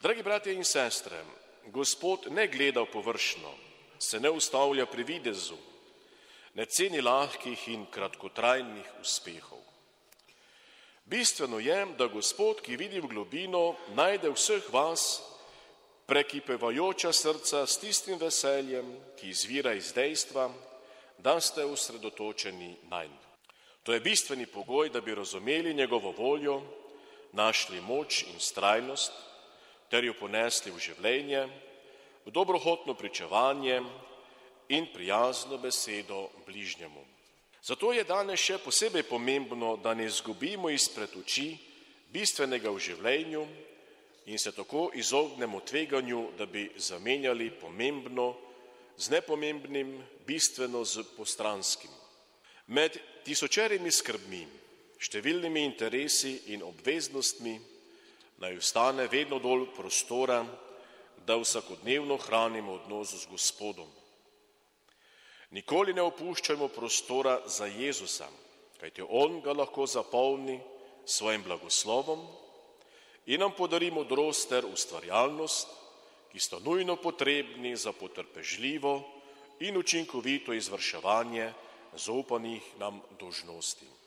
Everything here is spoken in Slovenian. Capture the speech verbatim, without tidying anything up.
Dragi bratje in sestre, Gospod ne gleda površno, se ne ustavlja pri videzu, ne ceni lahkih in kratkotrajnih uspehov. Bistveno je, da Gospod, ki vidi v globino, najde vseh vas prekipevajoča srca s tistim veseljem, ki izvira iz dejstva, da ste osredotočeni nanj. To je bistveni pogoj, da bi razumeli njegovo voljo, našli moč in vztrajnost, ter jo ponesli v življenje, v dobrohotno pričevanje in prijazno besedo bližnjemu. Zato je danes še posebej pomembno, da ne izgubimo izpred oči bistvenega v življenju in se tako izognemo tveganju, da bi zamenjali pomembno z nepomembnim, bistveno z postranskim. Med tisočerimi skrbmi, številnimi interesi in obveznostmi naj ostane vedno dovolj prostora, da vsakodnevno hranimo odnos z Gospodom. Nikoli ne opuščajmo prostora za Jezusa, kajti On ga lahko zapolni svojim blagoslovom in nam podari modrost ter ustvarjalnost, ki sta nujno potrebni za potrpežljivo in učinkovito izvrševanje zaupanih nam dolžnosti.